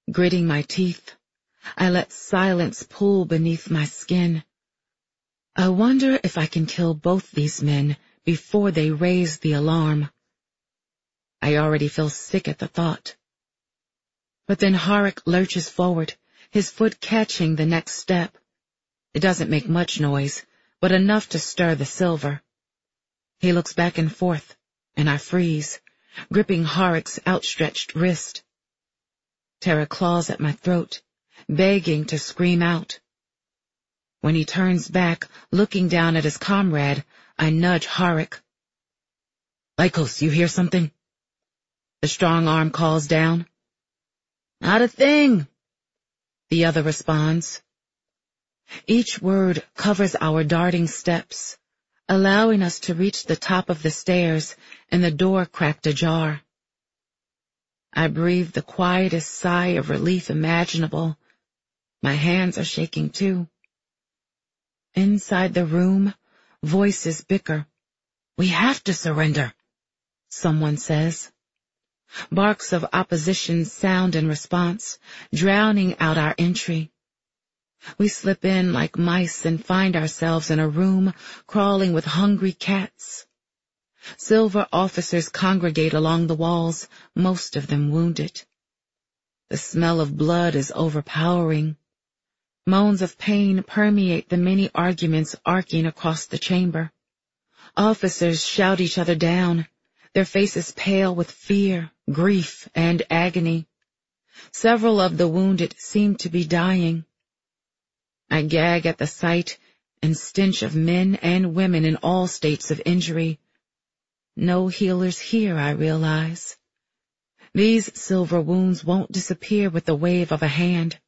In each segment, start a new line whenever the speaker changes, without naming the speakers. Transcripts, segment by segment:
Gritting my teeth, I let silence pull beneath my skin. I wonder if I can kill both these men before they raise the alarm. I already feel sick at the thought. But then Harik lurches forward, his foot catching the next step. It doesn't make much noise, but enough to stir the silver. He looks back and forth, and I freeze, gripping Harik's outstretched wrist. Tara claws at my throat, begging to scream out. When he turns back, looking down at his comrade, I nudge Harik. "Lycos, you hear something?" The strong arm calls down. "Not a thing," the other responds. Each word covers our darting steps, allowing us to reach the top of the stairs and the door cracked ajar. I breathe the quietest sigh of relief imaginable. My hands are shaking too. Inside the room, voices bicker. "We have to surrender," someone says. Barks of opposition sound in response, drowning out our entry. We slip in like mice and find ourselves in a room crawling with hungry cats. Silver officers congregate along the walls, most of them wounded. The smell of blood is overpowering. Moans of pain permeate the many arguments arcing across the chamber. Officers shout each other down, their faces pale with fear, grief, and agony. Several of the wounded seem to be dying. I gag at the sight and stench of men and women in all states of injury. No healers here, I realize. These silver wounds won't disappear with the wave of a hand.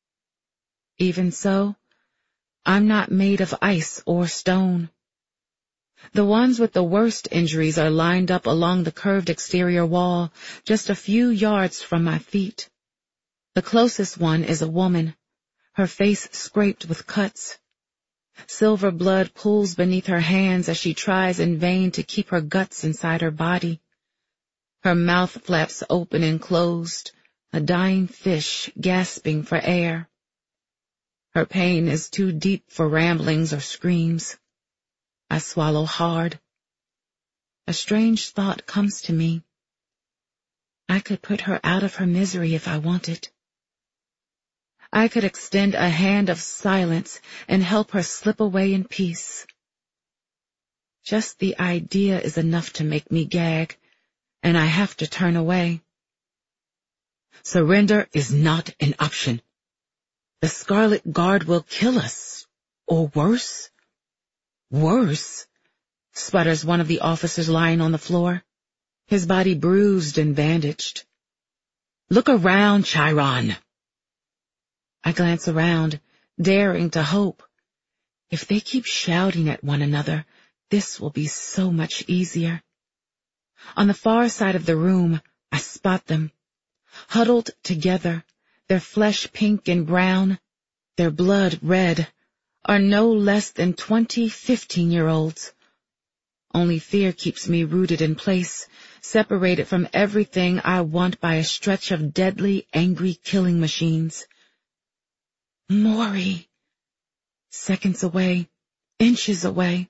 Even so, I'm not made of ice or stone. The ones with the worst injuries are lined up along the curved exterior wall, just a few yards from my feet. The closest one is a woman, her face scraped with cuts. Silver blood pools beneath her hands as she tries in vain to keep her guts inside her body. Her mouth flaps open and closed, a dying fish gasping for air. Her pain is too deep for ramblings or screams. I swallow hard. A strange thought comes to me. I could put her out of her misery if I wanted. I could extend a hand of silence and help her slip away in peace. Just the idea is enough to make me gag, and I have to turn away. Surrender is not an option. The Scarlet Guard will kill us, or worse. Worse, sputters one of the officers lying on the floor, his body bruised and bandaged. Look around, Chiron. I glance around, daring to hope. If they keep shouting at one another, this will be so much easier. On the far side of the room, I spot them, huddled together, their flesh pink and brown, their blood red, are no less than 20 15-year-olds. Only fear keeps me rooted in place, separated from everything I want by a stretch of deadly, angry killing machines. Maury. Seconds away, inches away.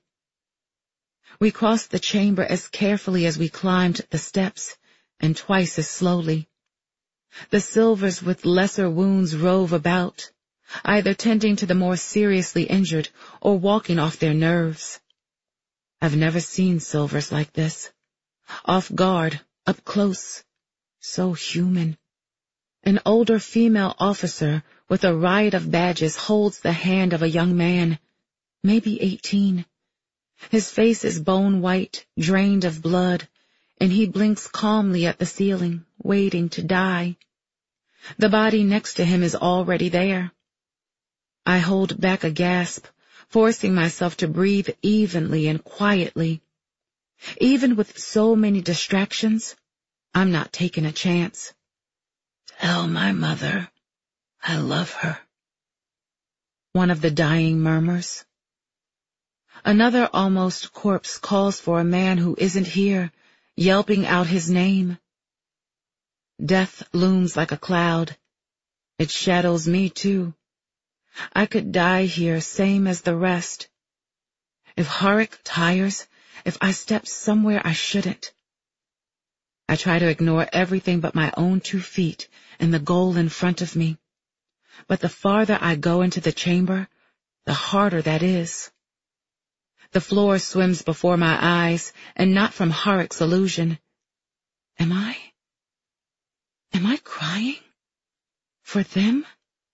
We crossed the chamber as carefully as we climbed the steps, and twice as slowly. The Silvers with lesser wounds rove about, either tending to the more seriously injured or walking off their nerves. I've never seen Silvers like this. Off guard, up close, so human. An older female officer with a riot of badges holds the hand of a young man, maybe 18. His face is bone white, drained of blood, and he blinks calmly at the ceiling, waiting to die. The body next to him is already there. I hold back a gasp, forcing myself to breathe evenly and quietly. Even with so many distractions, I'm not taking a chance. Tell my mother I love her, one of the dying murmurs. Another almost corpse calls for a man who isn't here, yelping out his name. Death looms like a cloud, It shadows me, too. I could die here, same as the rest. If Harik tires, if I step somewhere I shouldn't. I try to ignore everything but my own 2 feet and the goal in front of me. But the farther I go into the chamber, the harder that is. The floor swims before my eyes, and not from Harik's illusion. Am I crying? For them?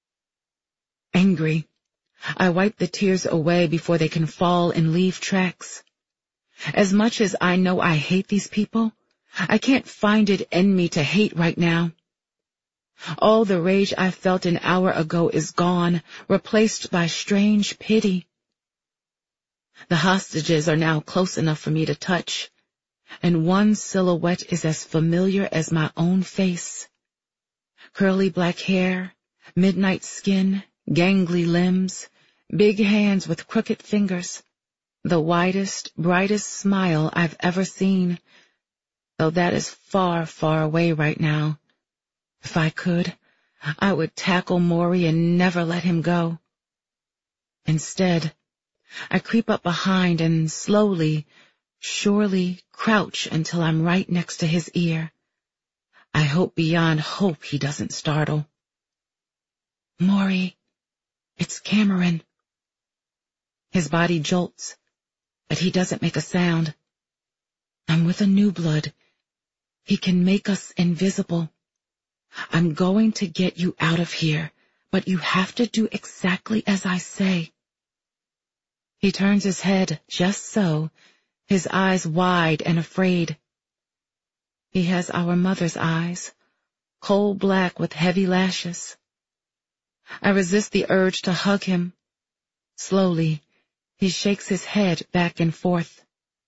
Angry, I wipe the tears away before they can fall and leave tracks. As much as I know I hate these people, I can't find it in me to hate right now. All the rage I felt an hour ago is gone, replaced by strange pity. The hostages are now close enough for me to touch, and one silhouette is as familiar as my own face. Curly black hair, midnight skin, gangly limbs, big hands with crooked fingers, the widest, brightest smile I've ever seen, though that is far, far away right now. If I could, I would tackle Maury and never let him go. Instead, I creep up behind and slowly, surely crouch until I'm right next to his ear. I hope beyond hope he doesn't startle. Maury, it's Cameron. His body jolts, but he doesn't make a sound. I'm with a new blood. He can make us invisible. I'm going to get you out of here, but you have to do exactly as I say. He turns his head just so, his eyes wide and afraid. He has our mother's eyes, coal black with heavy lashes. I resist the urge to hug him. Slowly, he shakes his head back and forth.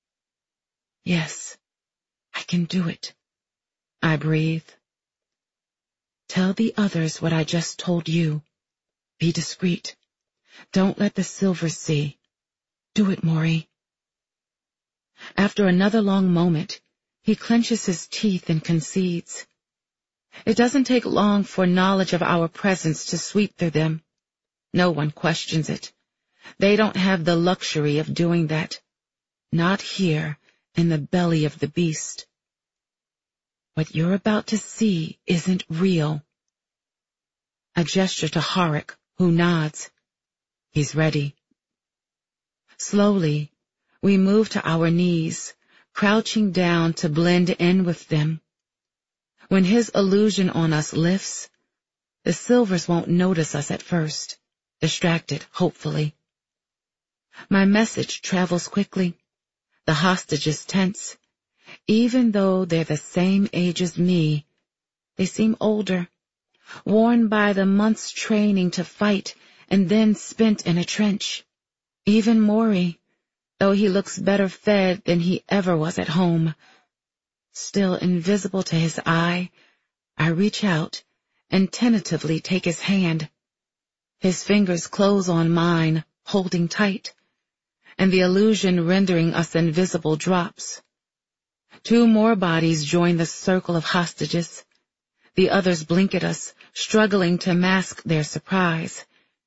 Yes, I can do it. I breathe. Tell the others what I just told you. Be discreet. Don't let the Silvers see. Do it, Maury. After another long moment, he clenches his teeth and concedes. It doesn't take long for knowledge of our presence to sweep through them. No one questions it. They don't have the luxury of doing that. Not here, in the belly of the beast. What you're about to see isn't real. I gesture to Harik, who nods. He's ready. Slowly, we move to our knees, crouching down to blend in with them. When his illusion on us lifts, the Silvers won't notice us at first, distracted, hopefully. My message travels quickly. The hostages tense. Even though they're the same age as me, they seem older, worn by the months training to fight and then spent in a trench. Even Maury, though he looks better fed than he ever was at home. Still invisible to his eye, I reach out and tentatively take his hand. His fingers close on mine, holding tight, and the illusion rendering us invisible drops. 2 more bodies join the circle of hostages. The others blink at us, struggling to mask their surprise.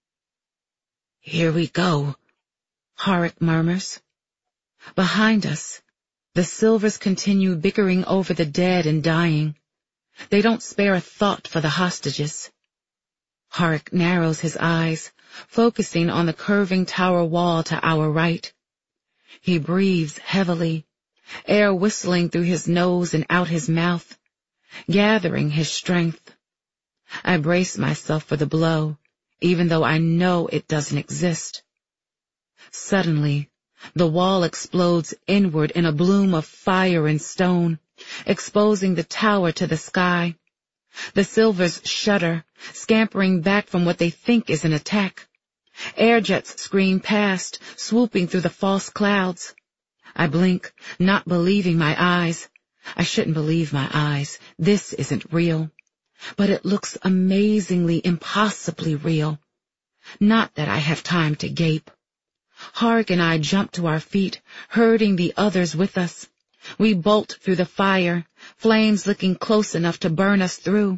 Here we go, Harik murmurs. Behind us, the Silvers continue bickering over the dead and dying. They don't spare a thought for the hostages. Harik narrows his eyes, focusing on the curving tower wall to our right. He breathes heavily, air whistling through his nose and out his mouth, gathering his strength. I brace myself for the blow, even though I know it doesn't exist. Suddenly, the wall explodes inward in a bloom of fire and stone, exposing the tower to the sky. The Silvers shudder, scampering back from what they think is an attack. Air jets scream past, swooping through the false clouds. I blink, not believing my eyes. I shouldn't believe my eyes. This isn't real. But it looks amazingly, impossibly real. Not that I have time to gape. Harik and I jump to our feet, herding the others with us. We bolt through the fire, flames licking close enough to burn us through.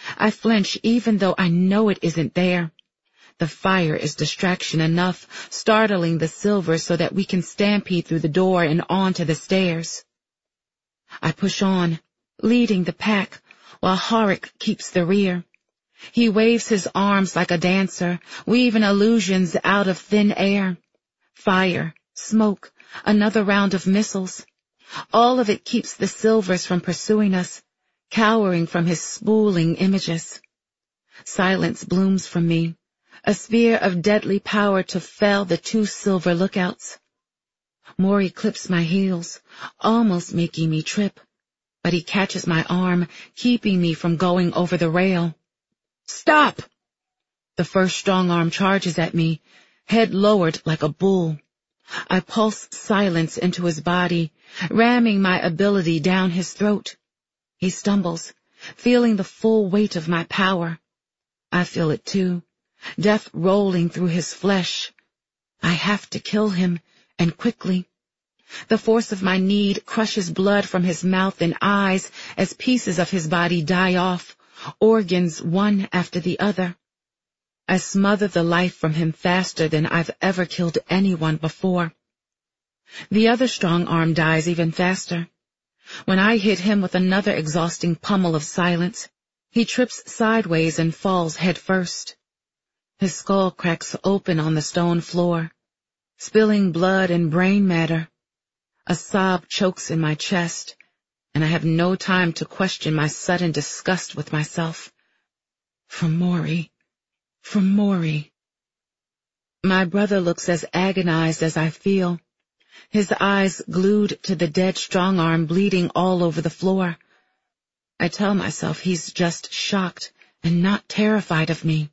I flinch even though I know it isn't there. The fire is distraction enough, startling the silver so that we can stampede through the door and onto the stairs. I push on, leading the pack, while Horik keeps the rear. He waves his arms like a dancer, weaving illusions out of thin air. Fire, smoke, another round of missiles. All of it keeps the silvers from pursuing us, cowering from his spooling images. Silence blooms from me, a sphere of deadly power to fell the 2 silver lookouts. Mori clips my heels, almost making me trip, but he catches my arm, keeping me from going over the rail. Stop! The first strong arm charges at me, head lowered like a bull. I pulse silence into his body, ramming my ability down his throat. He stumbles, feeling the full weight of my power. I feel it too, death rolling through his flesh. I have to kill him, and quickly. The force of my need crushes blood from his mouth and eyes as pieces of his body die off, organs one after the other. I smother the life from him faster than I've ever killed anyone before. The other strong arm dies even faster. When I hit him with another exhausting pummel of silence, he trips sideways and falls head first. His skull cracks open on the stone floor, spilling blood and brain matter. A sob chokes in my chest, and I have no time to question my sudden disgust with myself. For Mori. My brother looks as agonized as I feel, his eyes glued to the dead strong arm bleeding all over the floor. I tell myself he's just shocked and not terrified of me.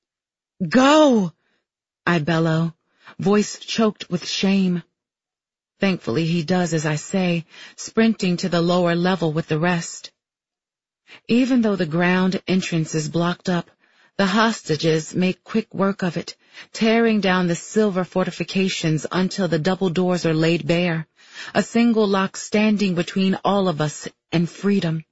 Go! I bellow, voice choked with shame. Thankfully he does as I say, sprinting to the lower level with the rest. Even though the ground entrance is blocked up, the hostages make quick work of it, tearing down the silver fortifications until the double doors are laid bare, a single lock standing between all of us and freedom.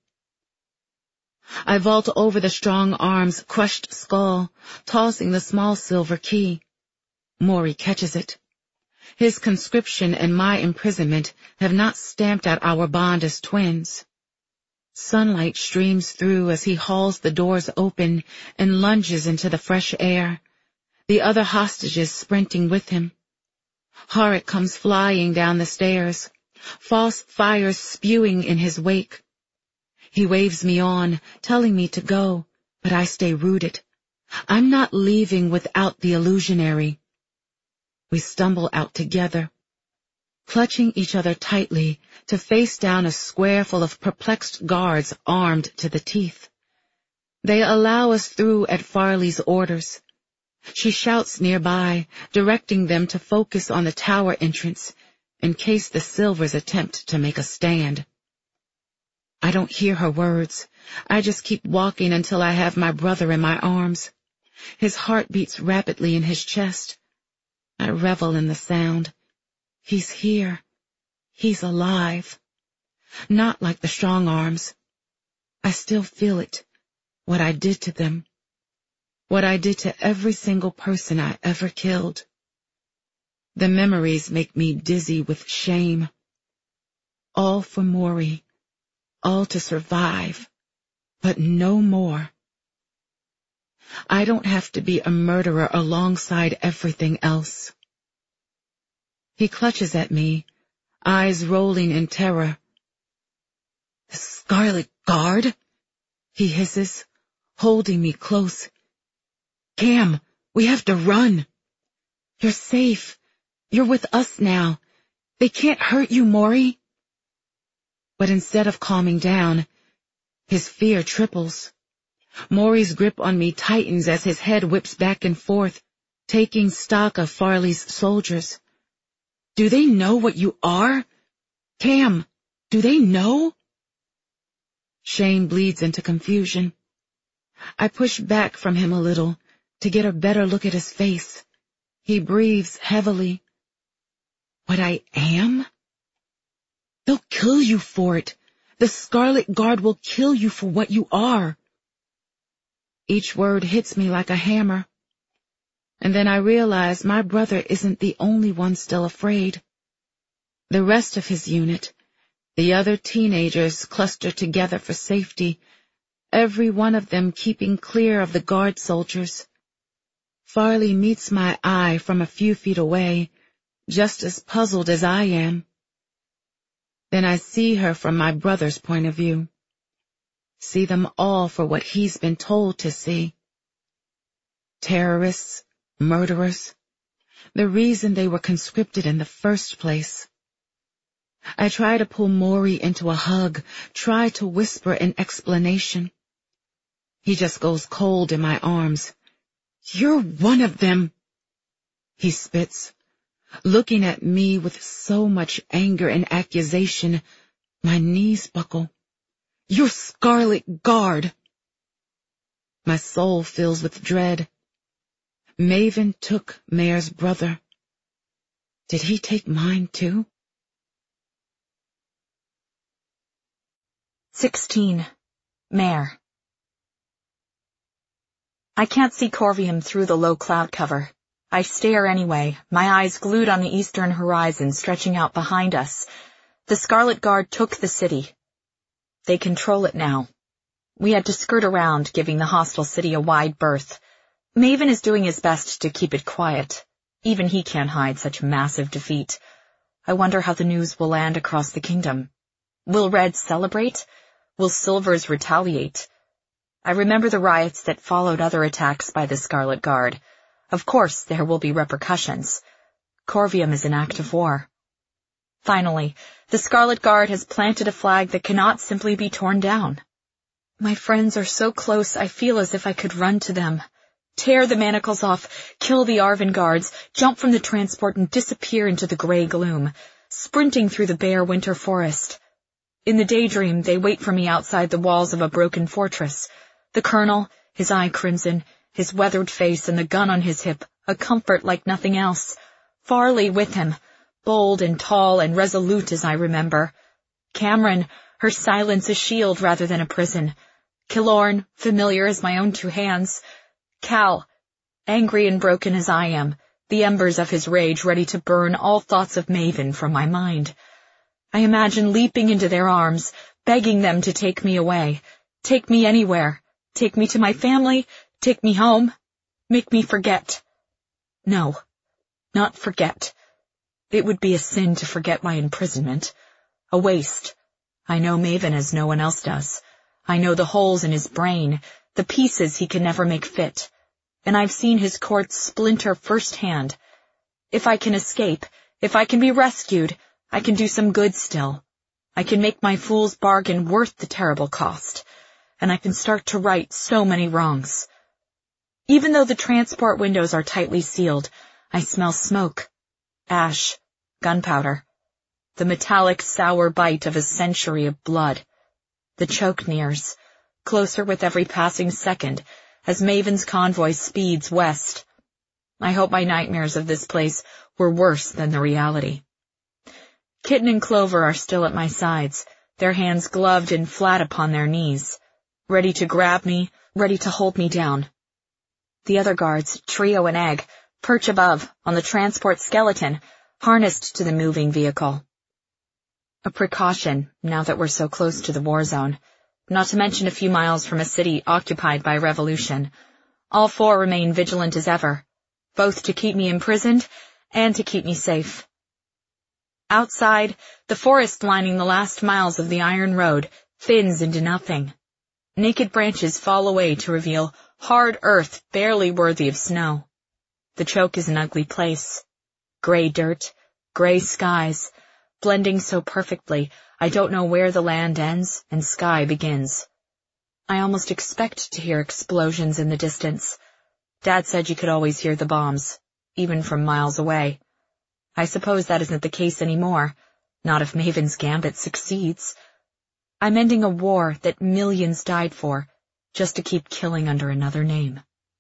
I vault over the strong arm's crushed skull, tossing the small silver key. Mori catches it. His conscription and my imprisonment have not stamped out our bond as twins. Sunlight streams through as he hauls the doors open and lunges into the fresh air, the other hostages sprinting with him. Horik comes flying down the stairs, false fires spewing in his wake. He waves me on, telling me to go, but I stay rooted. I'm not leaving without the illusionary. We stumble out together, clutching each other tightly to face down a square full of perplexed guards armed to the teeth. They allow us through at Farley's orders. She shouts nearby, directing them to focus on the tower entrance in case the Silvers attempt to make a stand. I don't hear her words. I just keep walking until I have my brother in my arms. His heart beats rapidly in his chest. I revel in the sound. He's here. He's alive. Not like the strong arms. I still feel it, what I did to them. What I did to every single person I ever killed. The memories make me dizzy with shame. All for Mori. All to survive, but no more. I don't have to be a murderer alongside everything else. He clutches at me, eyes rolling in terror. The Scarlet Guard? He hisses, holding me close. Cam, we have to run. You're safe. You're with us now. They can't hurt you, Mori. But instead of calming down, his fear triples. Mori's grip on me tightens as his head whips back and forth, taking stock of Farley's soldiers. Do they know what you are? Cam, do they know? Shame bleeds into confusion. I push back from him a little to get a better look at his face. He breathes heavily. What I am? They'll kill you for it. The Scarlet Guard will kill you for what you are. Each word hits me like a hammer. And then I realize my brother isn't the only one still afraid. The rest of his unit, the other teenagers clustered together for safety, every one of them keeping clear of the guard soldiers. Farley meets my eye from a few feet away, just as puzzled as I am. Then I see her from my brother's point of view. See them all for what he's been told to see. Terrorists, murderers, the reason they were conscripted in the first place. I try to pull Maury into a hug, try to whisper an explanation. He just goes cold in my arms. "You're one of them," he spits, looking at me with so much anger and accusation, my knees buckle. "You're Scarlet Guard." My soul fills with dread. Maven took Mayor's brother. Did he take mine too?
16. Mayor. I can't see Corvium through the low cloud cover. I stare anyway, my eyes glued on the eastern horizon stretching out behind us. The Scarlet Guard took the city. They control it now. We had to skirt around, giving the hostile city a wide berth. Maven is doing his best to keep it quiet. Even he can't hide such massive defeat. I wonder how the news will land across the kingdom. Will Red celebrate? Will Silvers retaliate? I remember the riots that followed other attacks by the Scarlet Guard. Of course, there will be repercussions. Corvium is an act of war. Finally, the Scarlet Guard has planted a flag that cannot simply be torn down. My friends are so close I feel as if I could run to them. Tear the manacles off, kill the Arvin guards, jump from the transport and disappear into the gray gloom, sprinting through the bare winter forest. In the daydream, they wait for me outside the walls of a broken fortress. The colonel, his eye crimson, his weathered face and the gun on his hip, a comfort like nothing else. Farley with him, bold and tall and resolute as I remember. Cameron, her silence a shield rather than a prison. Killorn, familiar as my own two hands. Cal, angry and broken as I am, the embers of his rage ready to burn all thoughts of Maven from my mind. I imagine leaping into their arms, begging them to take me away, take me anywhere, take me to my family, take me home, make me forget. No, not forget. It would be a sin to forget my imprisonment. A waste. I know Maven as no one else does. I know the holes in his brain, the pieces he can never make fit. And I've seen his courts splinter firsthand. If I can escape, if I can be rescued, I can do some good still. I can make my fool's bargain worth the terrible cost. And I can start to right so many wrongs. Even though the transport windows are tightly sealed, I smell smoke, ash, gunpowder, the metallic sour bite of a century of blood. The choke nears, closer with every passing second, as Maven's convoy speeds west. I hope my nightmares of this place were worse than the reality. Kitten and Clover are still at my sides, their hands gloved and flat upon their knees, ready to grab me, ready to hold me down. The other guards, Trio and Egg, perch above, on the transport skeleton, harnessed to the moving vehicle. A precaution, now that we're so close to the war zone, not to mention a few miles from a city occupied by revolution. All four remain vigilant as ever, both to keep me imprisoned and to keep me safe. Outside, the forest lining the last miles of the iron road thins into nothing. Naked branches fall away to reveal hard earth barely worthy of snow. The choke is an ugly place. Gray dirt, gray skies, blending so perfectly I don't know where the land ends and sky begins. I almost expect to hear explosions in the distance. Dad said you could always hear the bombs, even from miles away. I suppose that isn't the case anymore, not if Maven's gambit succeeds. I'm ending a war that millions died for, just to keep killing under another name.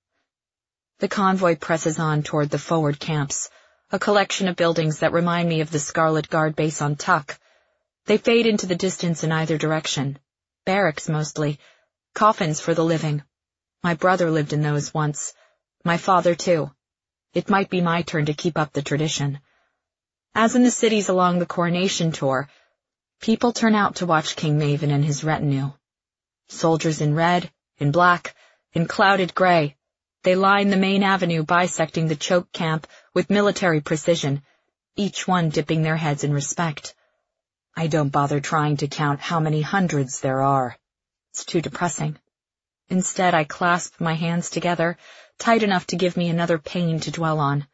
The convoy presses on toward the forward camps, a collection of buildings that remind me of the Scarlet Guard base on Tuck. They fade into the distance in either direction. Barracks mostly, coffins for the living. My brother lived in those once. My father, too. It might be my turn to keep up the tradition. As in the cities along the coronation tour, people turn out to watch King Maven and his retinue. Soldiers in red, in black, in clouded gray, they line the main avenue bisecting the choke camp with military precision, each one dipping their heads in respect. I don't bother trying to count how many hundreds there are. It's too depressing. Instead, I clasp my hands together, tight enough to give me another pain to dwell on.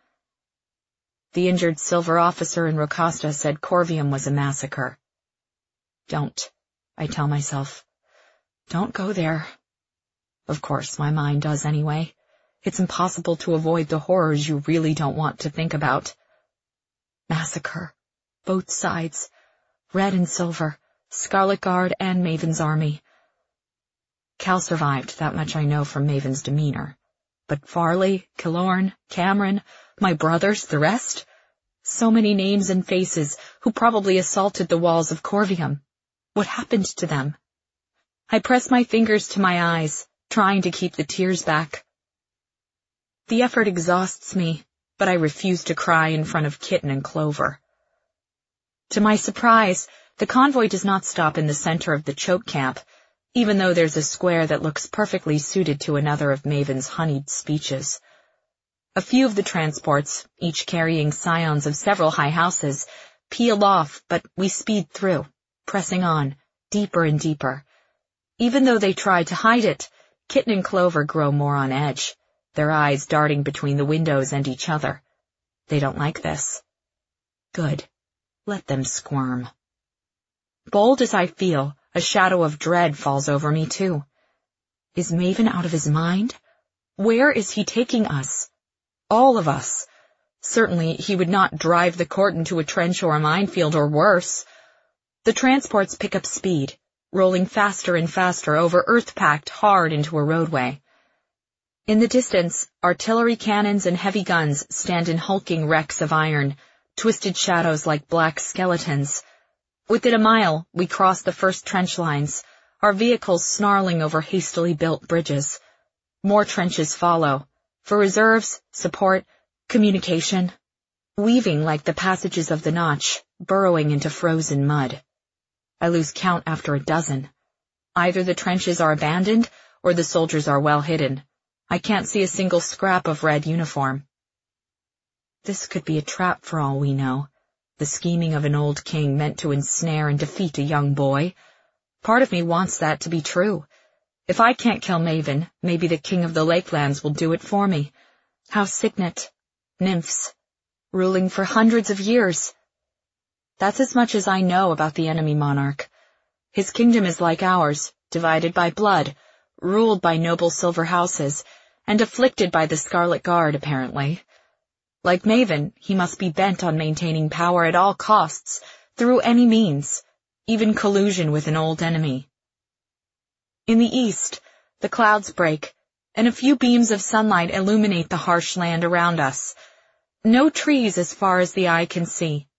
The injured silver officer in Rocasta said Corvium was a massacre. Don't, I tell myself. Don't go there. Of course, my mind does anyway. It's impossible to avoid the horrors you really don't want to think about. Massacre. Both sides. Red and silver. Scarlet Guard and Maven's army. Cal survived, that much I know from Maven's demeanor. But Farley, Killorn, Cameron, my brothers, the rest? So many names and faces who probably assaulted the walls of Corvium. What happened to them? I press my fingers to my eyes, trying to keep the tears back. The effort exhausts me, but I refuse to cry in front of Kitten and Clover. To my surprise, the convoy does not stop in the center of the choke camp, even though there's a square that looks perfectly suited to another of Maven's honeyed speeches. A few of the transports, each carrying scions of several high houses, peel off, but we speed through, pressing on, deeper and deeper. Even though they try to hide it, Kitten and Clover grow more on edge, their eyes darting between the windows and each other. They don't like this. Good. Let them squirm. Bold as I feel, a shadow of dread falls over me, too. Is Maven out of his mind? Where is he taking us? All of us. Certainly he would not drive the court into a trench or a minefield or worse. The transports pick up speed, rolling faster and faster over earth packed hard into a roadway. In the distance, artillery cannons and heavy guns stand in hulking wrecks of iron, twisted shadows like black skeletons. Within a mile, we cross the first trench lines, our vehicles snarling over hastily built bridges. More trenches follow, for reserves, support, communication, weaving like the passages of the Notch, burrowing into frozen mud. I lose count after a dozen. Either the trenches are abandoned, or the soldiers are well hidden. I can't see a single scrap of red uniform. This could be a trap for all we know. The scheming of an old king meant to ensnare and defeat a young boy. Part of me wants that to be true. If I can't kill Maven, maybe the king of the Lakelands will do it for me. House Signet. Nymphs. Ruling for hundreds of years. That's as much as I know about the enemy monarch. His kingdom is like ours, divided by blood, ruled by noble silver houses, and afflicted by the Scarlet Guard, apparently. Like Maven, he must be bent on maintaining power at all costs, through any means, even collusion with an old enemy. In the east, the clouds break, and a few beams of sunlight illuminate the harsh land around us. No trees as far as the eye can see.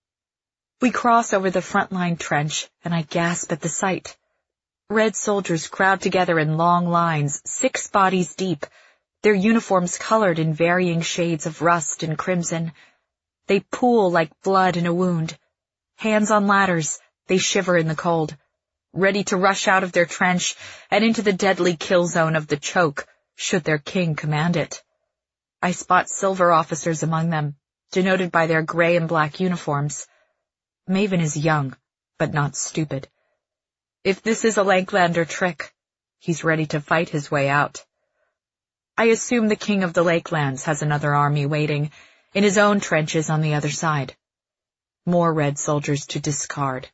We cross over the front-line trench, and I gasp at the sight. Red soldiers crowd together in long lines, 6 bodies deep, their uniforms colored in varying shades of rust and crimson. They pool like blood in a wound. Hands on ladders, they shiver in the cold, ready to rush out of their trench and into the deadly kill zone of the choke, should their king command it. I spot silver officers among them, denoted by their gray and black uniforms. Maven is young, but not stupid. If this is a Lakelander trick, he's ready to fight his way out. I assume the king of the Lakelands has another army waiting, in his own trenches on the other side. More red soldiers to discard.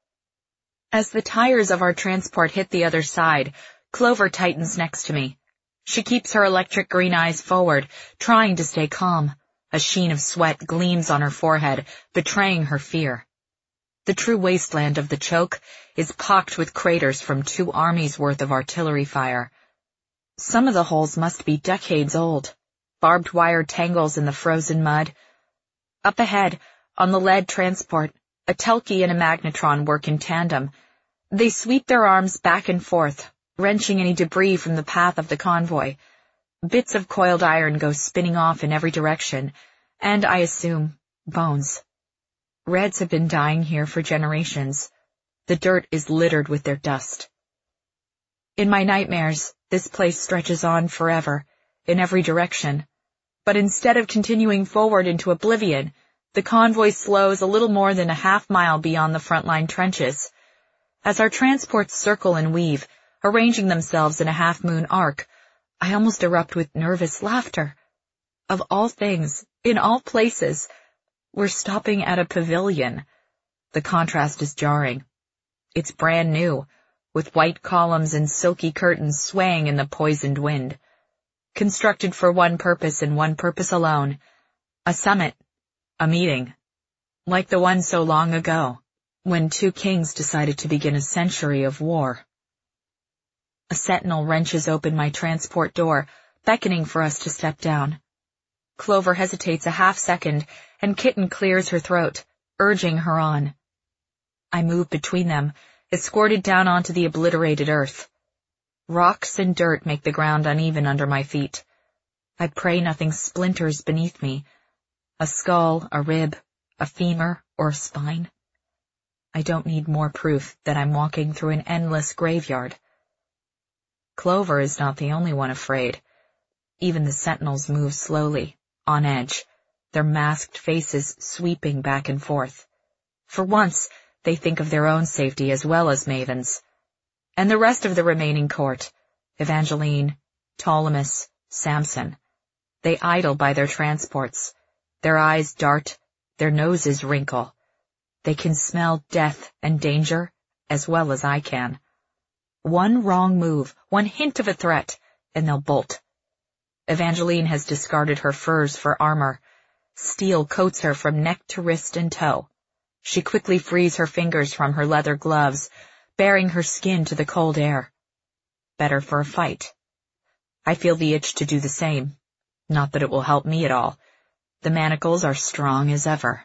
As the tires of our transport hit the other side, Clover tightens next to me. She keeps her electric green eyes forward, trying to stay calm. A sheen of sweat gleams on her forehead, betraying her fear. The true wasteland of the choke is pocked with craters from 2 armies' worth of artillery fire. Some of the holes must be decades old, barbed wire tangles in the frozen mud. Up ahead, on the lead transport, a Telki and a magnetron work in tandem. They sweep their arms back and forth, wrenching any debris from the path of the convoy. Bits of coiled iron go spinning off in every direction, and, I assume, bones. Reds have been dying here for generations. The dirt is littered with their dust. In my nightmares, this place stretches on forever, in every direction. But instead of continuing forward into oblivion, the convoy slows a little more than a half-mile beyond the front-line trenches. As our transports circle and weave, arranging themselves in a half-moon arc, I almost erupt with nervous laughter. Of all things, in all places, we're stopping at a pavilion. The contrast is jarring. It's brand new, with white columns and silky curtains swaying in the poisoned wind. Constructed for one purpose and one purpose alone, a summit, a meeting, like the one so long ago, when two kings decided to begin a century of war. A sentinel wrenches open my transport door, beckoning for us to step down. Clover hesitates a half-second, and Kitten clears her throat, urging her on. I move between them, escorted down onto the obliterated earth. Rocks and dirt make the ground uneven under my feet. I pray nothing splinters beneath me. A skull, a rib, a femur, or a spine. I don't need more proof that I'm walking through an endless graveyard. Clover is not the only one afraid. Even the sentinels move slowly, on edge, their masked faces sweeping back and forth. For once, they think of their own safety as well as Maven's. And the rest of the remaining court, Evangeline, Ptolemus, Samson, they idle by their transports. Their eyes dart, their noses wrinkle. They can smell death and danger as well as I can. One wrong move, one hint of a threat, and they'll bolt. Evangeline has discarded her furs for armor. Steel coats her from neck to wrist and toe. She quickly frees her fingers from her leather gloves, baring her skin to the cold air. Better for a fight. I feel the itch to do the same. Not that it will help me at all. The manacles are strong as ever.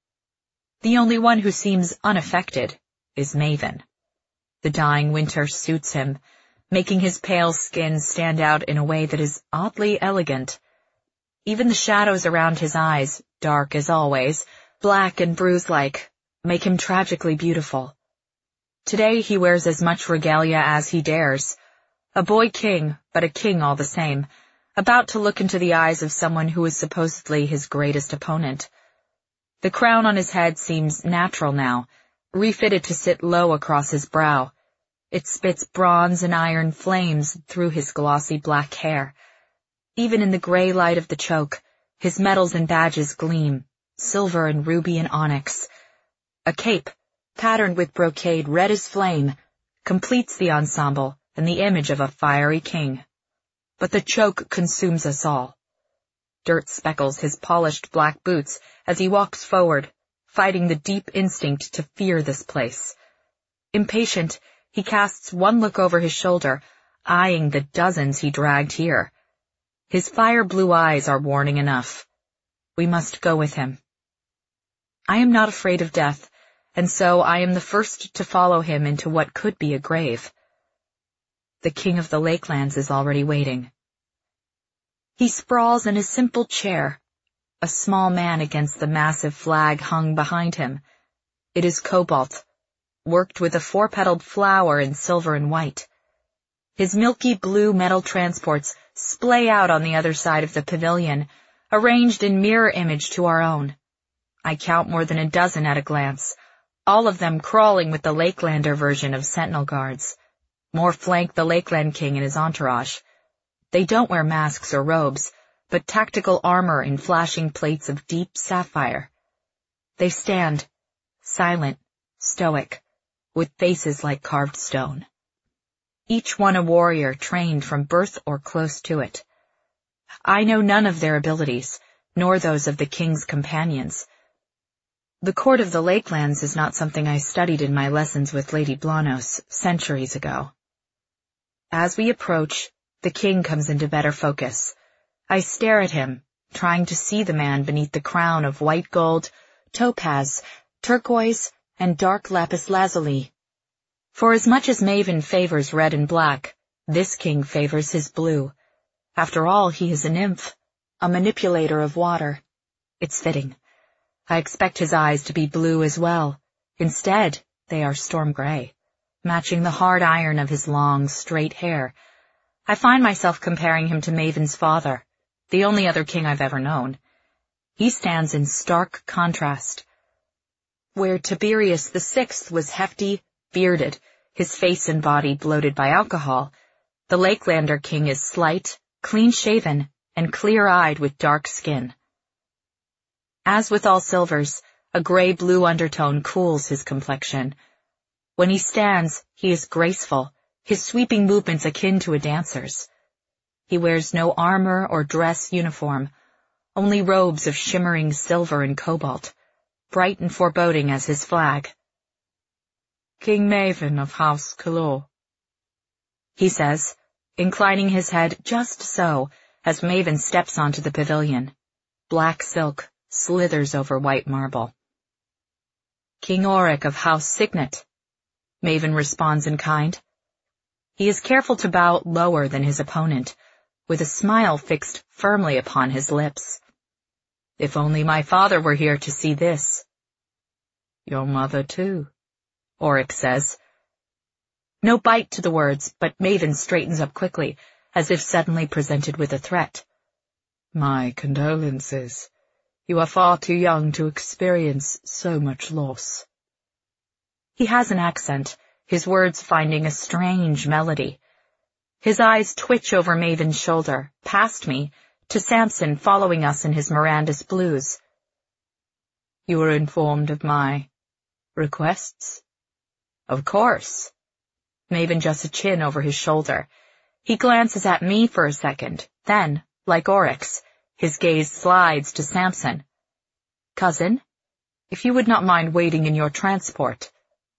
The only one who seems unaffected is Maven. The dying winter suits him, making his pale skin stand out in a way that is oddly elegant. Even the shadows around his eyes, dark as always, black and bruise-like, make him tragically beautiful. Today he wears as much regalia as he dares. A boy king, but a king all the same, about to look into the eyes of someone who is supposedly his greatest opponent. The crown on his head seems natural now, refitted to sit low across his brow. It spits bronze and iron flames through his glossy black hair. Even in the gray light of the choke, his medals and badges gleam, silver and ruby and onyx. A cape, patterned with brocade red as flame, completes the ensemble and the image of a fiery king. But the choke consumes us all. Dirt speckles his polished black boots as he walks forward, fighting the deep instinct to fear this place. Impatient, he casts one look over his shoulder, eyeing the dozens he dragged here. His fire-blue eyes are warning enough. We must go with him. I am not afraid of death, and so I am the first to follow him into what could be a grave. The king of the Lakelands is already waiting. He sprawls in a simple chair, a small man against the massive flag hung behind him. It is cobalt, worked with a four-petaled flower in silver and white. His milky blue metal transports splay out on the other side of the pavilion, arranged in mirror image to our own. I count more than a dozen at a glance, all of them crawling with the Lakelander version of Sentinel Guards. More flank the Lakeland King and his entourage. They don't wear masks or robes, but tactical armor in flashing plates of deep sapphire. They stand, silent, stoic, with faces like carved stone. Each one a warrior trained from birth or close to it. I know none of their abilities, nor those of the king's companions. The court of the Lakelands is not something I studied in my lessons with Lady Blanos centuries ago. As we approach, the king comes into better focus. I stare at him, trying to see the man beneath the crown of white gold, topaz, turquoise, and dark lapis lazuli. For as much as Maven favors red and black, This king favors his blue. After all, he is a nymph, a manipulator of water. It's fitting. I expect his eyes to be blue as well. Instead, they are storm gray, matching the hard iron of his long, straight hair. I find myself comparing him to Maven's father, the only other king I've ever known. He stands in stark contrast. Where Tiberius VI was hefty, bearded, his face and body bloated by alcohol, the Lakelander king is slight, clean-shaven, and clear-eyed with dark skin. As with all silvers, a gray-blue undertone cools his complexion. When he stands, he is graceful, his sweeping movements akin to a dancer's. He wears no armor or dress uniform, only robes of shimmering silver and cobalt, bright and foreboding as his flag. "King Maven of House Kalor," he says, inclining his head just so as Maven steps onto the pavilion. Black silk slithers over white marble. "King Auric of House Signet," Maven responds in kind. He is careful to bow lower than his opponent, with a smile fixed firmly upon his lips. "If only my father were here to see this." "Your mother, too," Auric says. No bite to the words, but Maven straightens up quickly, as if suddenly presented with a threat. "My condolences. You are far too young to experience so much loss." He has an accent, his words finding a strange melody. His eyes twitch over Maven's shoulder, past me, to Samson following us in his Miranda's blues. "You were informed of my requests?" "Of course." Maven adjusts a chin over his shoulder. He glances at me for a second, then, like Oryx, his gaze slides to Samson. "Cousin, if you would not mind waiting in your transport."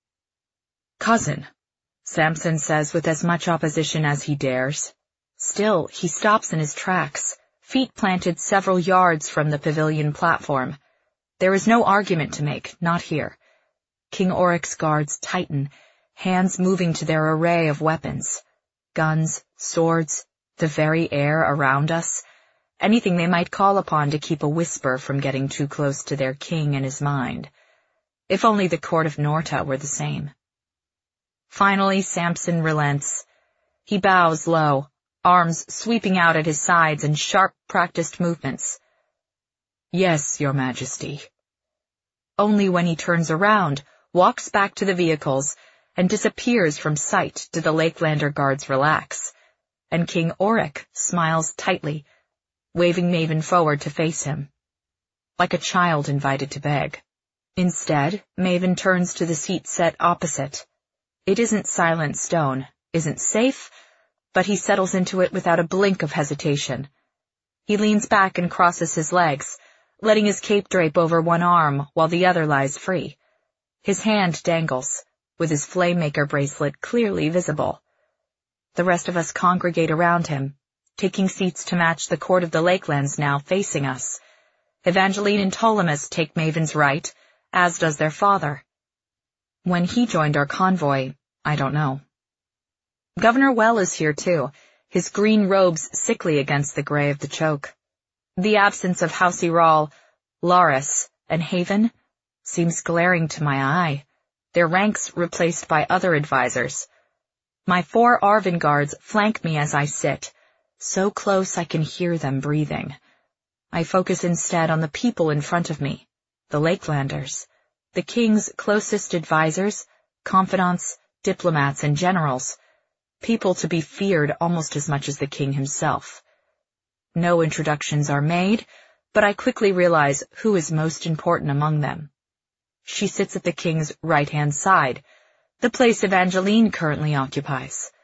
"Cousin," Samson says with as much opposition as he dares. Still, he stops in his tracks, feet planted several yards from the pavilion platform. There is no argument to make, not here. King Oryx's guards tighten, hands moving to their array of weapons. Guns, swords, the very air around us, anything they might call upon to keep a whisper from getting too close to their king and his mind. If only the court of Norta were the same. Finally, Samson relents. He bows low, arms sweeping out at his sides in sharp, practiced movements. "Yes, Your Majesty." Only when he turns around, walks back to the vehicles, and disappears from sight do the Lakelander guards relax, and King Auric smiles tightly, waving Maven forward to face him, like a child invited to beg. Instead, Maven turns to the seat set opposite. It isn't silent stone, isn't safe, but he settles into it without a blink of hesitation. He leans back and crosses his legs, letting his cape drape over one arm while the other lies free. His hand dangles, with his Flamemaker bracelet clearly visible. The rest of us congregate around him, taking seats to match the court of the Lakelands now facing us. Evangeline and Ptolemus take Maven's right, as does their father. When he joined our convoy, I don't know. Governor Well is here too, his green robes sickly against the gray of the choke. The absence of House Iral, Laris, and Haven seems glaring to my eye, their ranks replaced by other advisors. My 4 Arvin guards flank me as I sit, so close I can hear them breathing. I focus instead on the people in front of me, the Lakelanders, the king's closest advisors, confidants, diplomats, and generals, people to be feared almost as much as the king himself. No introductions are made, but I quickly realize who is most important among them. She sits at the king's right-hand side, the place Evangeline currently occupies.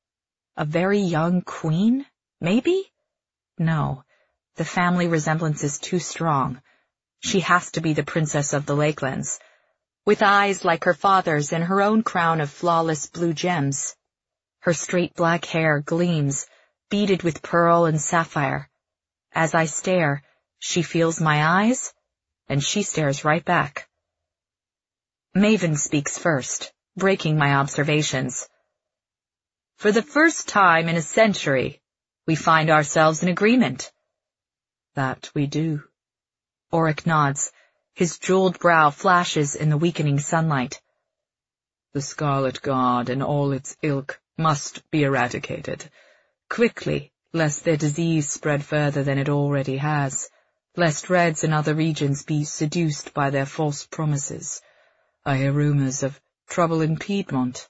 A very young queen, maybe? No, the family resemblance is too strong. She has to be the princess of the Lakelands, with eyes like her father's and her own crown of flawless blue gems. Her straight black hair gleams, beaded with pearl and sapphire. As I stare, she feels my eyes, and she stares right back. Maven speaks first, breaking my observations. For the first time in a century, we find ourselves in agreement. That we do. Oric nods. His jeweled brow flashes in the weakening sunlight. The Scarlet Guard and all its ilk must be eradicated. Quickly, lest their disease spread further than it already has, lest Reds in other regions be seduced by their false promises. I hear rumors of trouble in Piedmont.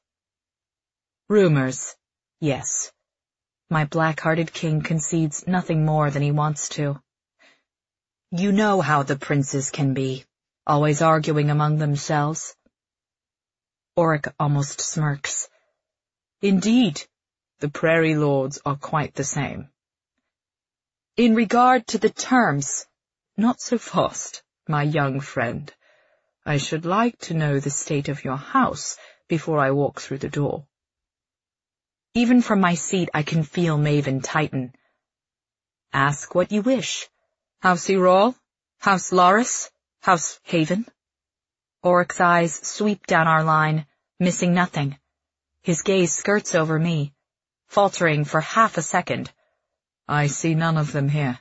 Rumors, yes. My black-hearted king concedes nothing more than he wants to. You know how the princes can be, always arguing among themselves. Oric almost smirks. Indeed, the Prairie Lords are quite the same. In regard to the terms, not so fast, my young friend. I should like to know the state of your house before I walk through the door. Even from my seat I can feel Maven tighten. Ask what you wish. House Erol? House Loris? House Haven? Oric's eyes sweep down our line, missing nothing. His gaze skirts over me, faltering for half a second. I see none of them here.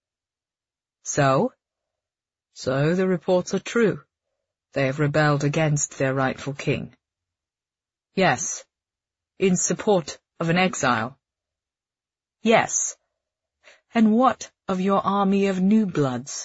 So? So the reports are true. They have rebelled against their rightful king. Yes. In support of an exile. Yes. And what of your army of new bloods?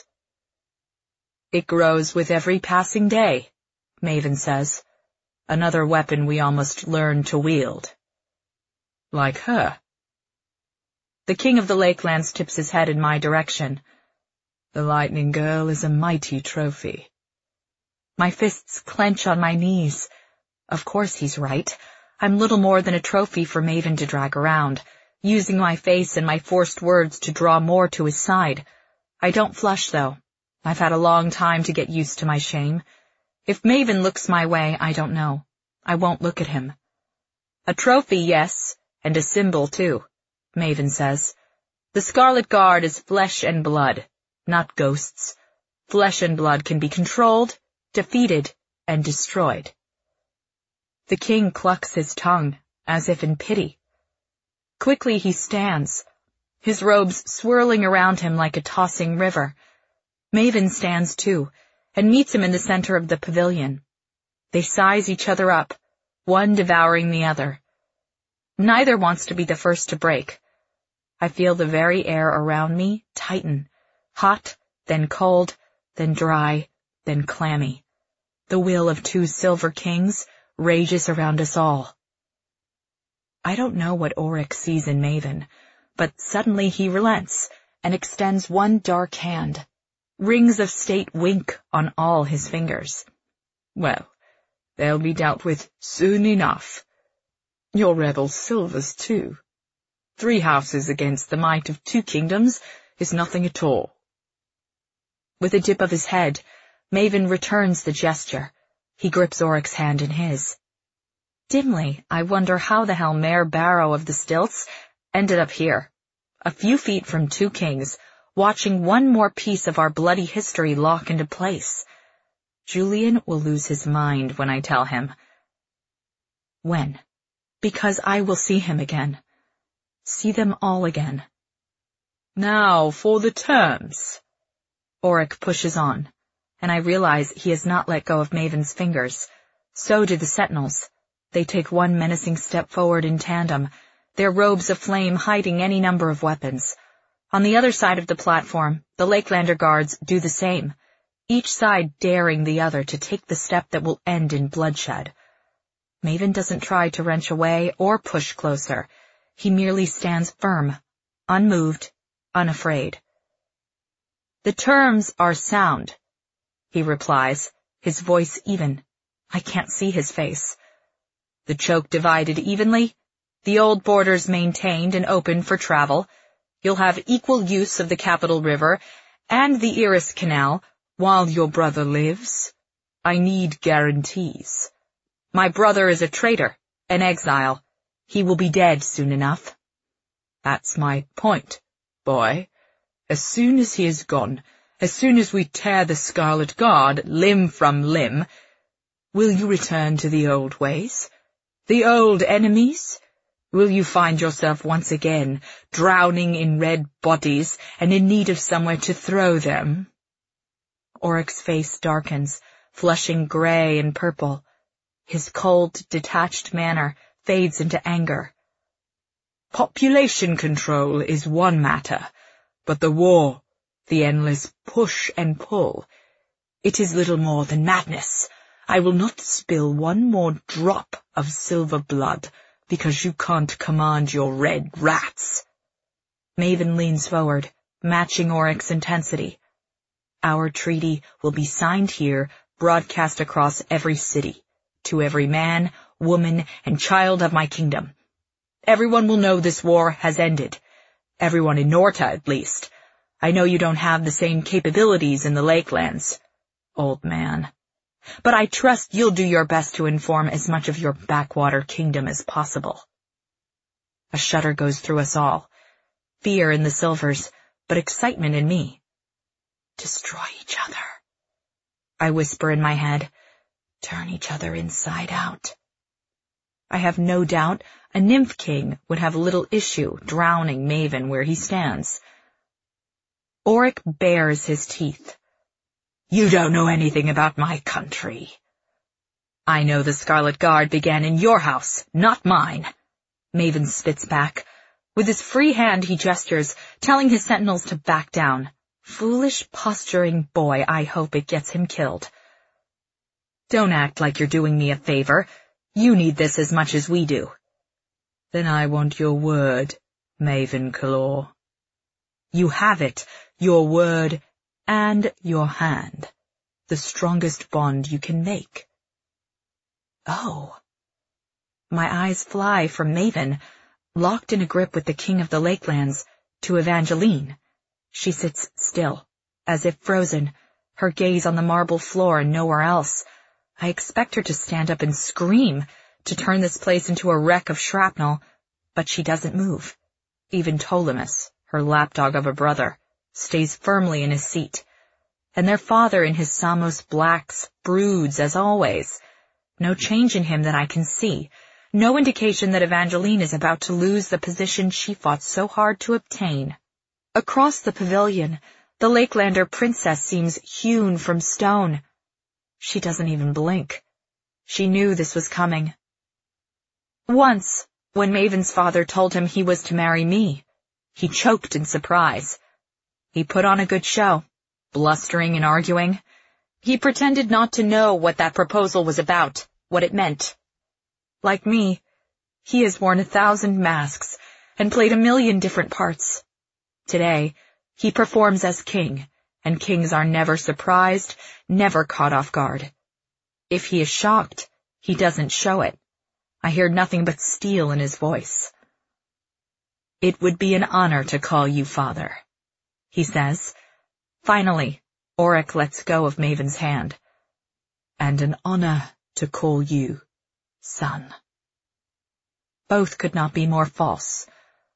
It grows with every passing day, Maven says. Another weapon we all must learn to wield. Like her. The king of the Lakelands tips his head in my direction. The Lightning Girl is a mighty trophy. My fists clench on my knees. Of course he's right. I'm little more than a trophy for Maven to drag around, using my face and my forced words to draw more to his side. I don't flush, though. I've had a long time to get used to my shame. If Maven looks my way, I don't know. I won't look at him. A trophy, yes, and a symbol, too, Maven says. The Scarlet Guard is flesh and blood, not ghosts. Flesh and blood can be controlled, defeated, and destroyed. The king clucks his tongue, as if in pity. Quickly he stands, his robes swirling around him like a tossing river. Maven stands too, and meets him in the center of the pavilion. They size each other up, one devouring the other. Neither wants to be the first to break. I feel the very air around me tighten, hot, then cold, then dry, then clammy. The will of two silver kings rages around us all. I don't know what Oric sees in Maven, but suddenly he relents and extends one dark hand. Rings of state wink on all his fingers. Well, they'll be dealt with soon enough. Your rebel Silvers, too. 3 houses against the might of 2 kingdoms is nothing at all. With a dip of his head, Maven returns the gesture. He grips Oric's hand in his. Dimly, I wonder how the hell Mayor Barrow of the Stilts ended up here, a few feet from 2 kings, watching one more piece of our bloody history lock into place. Julian will lose his mind when I tell him. When? Because I will see him again. See them all again. Now for the terms. Oric pushes on, and I realize he has not let go of Maven's fingers. So do the sentinels. They take one menacing step forward in tandem, their robes aflame hiding any number of weapons. On the other side of the platform, the Lakelander guards do the same, each side daring the other to take the step that will end in bloodshed. Maven doesn't try to wrench away or push closer. He merely stands firm, unmoved, unafraid. The terms are sound, he replies, his voice even. I can't see his face. The choke divided evenly, the old borders maintained and open for travel. You'll have equal use of the Capital River and the Iris Canal while your brother lives. I need guarantees. My brother is a traitor, an exile. He will be dead soon enough. That's my point, boy. As soon as he is gone, as soon as we tear the Scarlet Guard limb from limb, will you return to the old ways? The old enemies? Will you find yourself once again drowning in red bodies and in need of somewhere to throw them? Oric's face darkens, flushing gray and purple. His cold, detached manner fades into anger. Population control is one matter, but the war, the endless push and pull, it is little more than madness. I will not spill one more drop of silver blood because you can't command your red rats. Maven leans forward, matching Oric's intensity. Our treaty will be signed here, broadcast across every city, to every man, woman, and child of my kingdom. Everyone will know this war has ended. Everyone in Norta, at least. I know you don't have the same capabilities in the Lakelands, old man. But I trust you'll do your best to inform as much of your backwater kingdom as possible. A shudder goes through us all. Fear in the Silvers, but excitement in me. Destroy each other. I whisper in my head. Turn each other inside out. I have no doubt a Nymph King would have little issue drowning Maven where he stands. Oric bares his teeth. You don't know anything about my country. I know the Scarlet Guard began in your house, not mine. Maven spits back. With his free hand he gestures, telling his sentinels to back down. Foolish, posturing boy, I hope it gets him killed. Don't act like you're doing me a favor. You need this as much as we do. Then I want your word, Maven Kallor. You have it, your word and your hand, the strongest bond you can make. Oh. My eyes fly from Maven, locked in a grip with the King of the Lakelands, to Evangeline. She sits still, as if frozen, her gaze on the marble floor and nowhere else. I expect her to stand up and scream, to turn this place into a wreck of shrapnel, but she doesn't move. Even Ptolemus, her lapdog of a brother, stays firmly in his seat. And their father in his Samos blacks broods as always. No change in him that I can see. No indication that Evangeline is about to lose the position she fought so hard to obtain. Across the pavilion, the Lakelander princess seems hewn from stone. She doesn't even blink. She knew this was coming. Once, when Maven's father told him he was to marry me, he choked in surprise. He put on a good show, blustering and arguing. He pretended not to know what that proposal was about, what it meant. Like me, he has worn 1,000 masks and played 1,000,000 different parts. Today, he performs as king, and kings are never surprised, never caught off guard. If he is shocked, he doesn't show it. I hear nothing but steel in his voice. It would be an honor to call you father, he says. Finally, Oric lets go of Maven's hand. And an honor to call you son. Both could not be more false.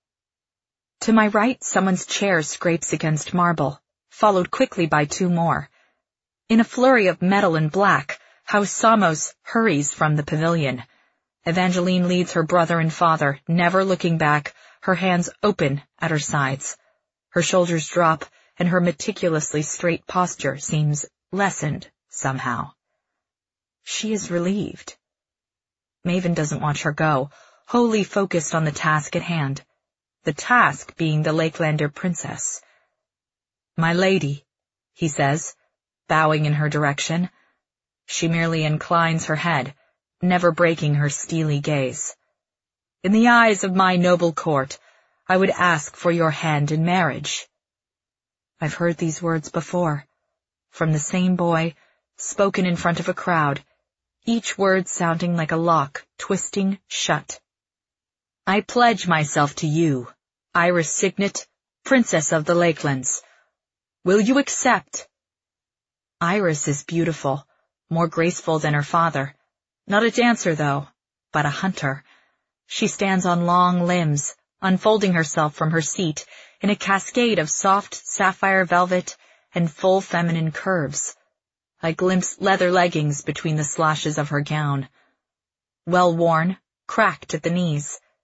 To my right, someone's chair scrapes against marble, followed quickly by 2 more. In a flurry of metal and black, House Samos hurries from the pavilion. Evangeline leads her brother and father, never looking back, her hands open at her sides. Her shoulders drop, and her meticulously straight posture seems lessened somehow. She is relieved. Maven doesn't watch her go, wholly focused on the task at hand. The task being the Lakelander princess. My lady, he says, bowing in her direction. She merely inclines her head, never breaking her steely gaze. In the eyes of my noble court, I would ask for your hand in marriage. I've heard these words before, from the same boy, spoken in front of a crowd, each word sounding like a lock twisting shut. I pledge myself to you, Iris Signet, Princess of the Lakelands. Will you accept? Iris is beautiful, more graceful than her father. Not a dancer, though, but a hunter. She stands on long limbs, unfolding herself from her seat in a cascade of soft sapphire velvet and full feminine curves. I glimpse leather leggings between the slashes of her gown. Well worn, cracked at the knees.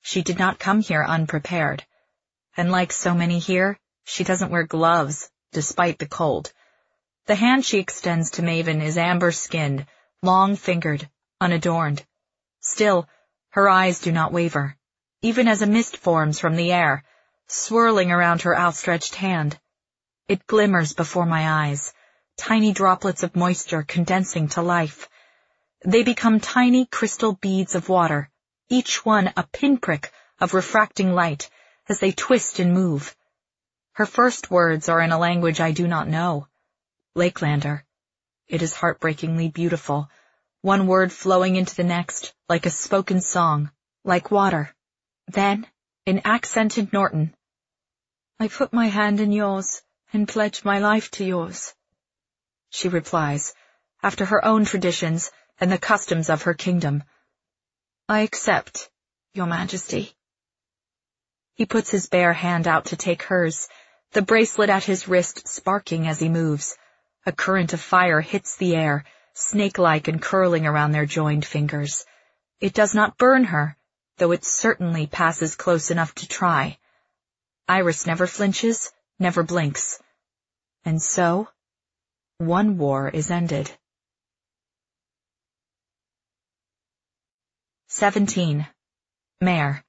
She did not come here unprepared. And like so many here, she doesn't wear gloves, despite the cold. The hand she extends to Maven is amber-skinned, long-fingered, unadorned. Still, her eyes do not waver, even as a mist forms from the air, swirling around her outstretched hand. It glimmers before my eyes, tiny droplets of moisture condensing to life. They become tiny crystal beads of water, each one a pinprick of refracting light as they twist and move. Her first words are in a language I do not know. Lakelander. It is heartbreakingly beautiful, one word flowing into the next, like a spoken song, like water. Then, in accented Norton, I put my hand in yours and pledge my life to yours. She replies, after her own traditions and the customs of her kingdom. I accept, Your Majesty. He puts his bare hand out to take hers, the bracelet at his wrist sparking as he moves. A current of fire hits the air, snake-like and curling around their joined fingers. It does not burn her, though it certainly passes close enough to try. Iris never flinches, never blinks. And so, one war is ended. 17. Mare.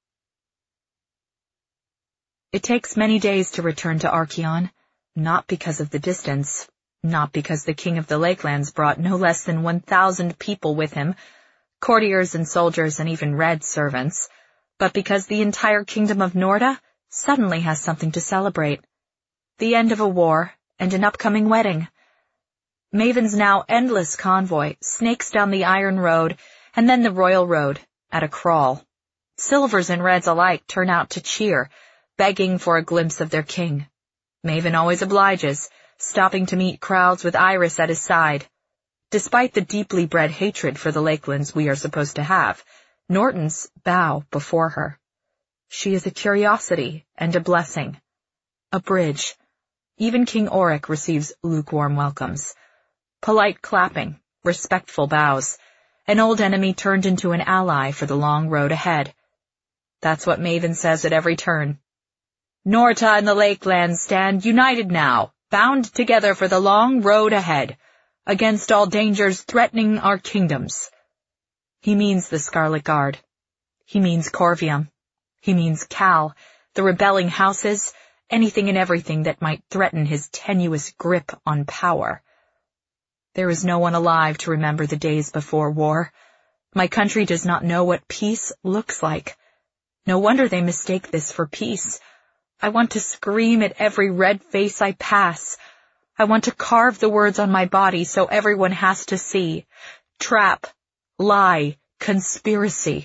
It takes many days to return to Archeon, not because of the distance, not because the king of the Lakelands brought no less than 1,000 people with him, courtiers and soldiers and even red servants, but because the entire kingdom of Norda suddenly has something to celebrate. The end of a war and an upcoming wedding. Maven's now endless convoy snakes down the Iron Road and then the Royal Road at a crawl. Silvers and reds alike turn out to cheer, begging for a glimpse of their king. Maven always obliges, stopping to meet crowds with Iris at his side. Despite the deeply bred hatred for the Lakelands we are supposed to have, Nortons bow before her. She is a curiosity and a blessing. A bridge. Even King Auric receives lukewarm welcomes. Polite clapping, respectful bows. An old enemy turned into an ally for the long road ahead. That's what Maven says at every turn. Norta and the Lakelands stand united now, bound together for the long road ahead, against all dangers threatening our kingdoms. He means the Scarlet Guard. He means Corvium. He means Cal, the rebelling houses, anything and everything that might threaten his tenuous grip on power. There is no one alive to remember the days before war. My country does not know what peace looks like. No wonder they mistake this for peace. I want to scream at every red face I pass. I want to carve the words on my body so everyone has to see. Trap, lie, conspiracy.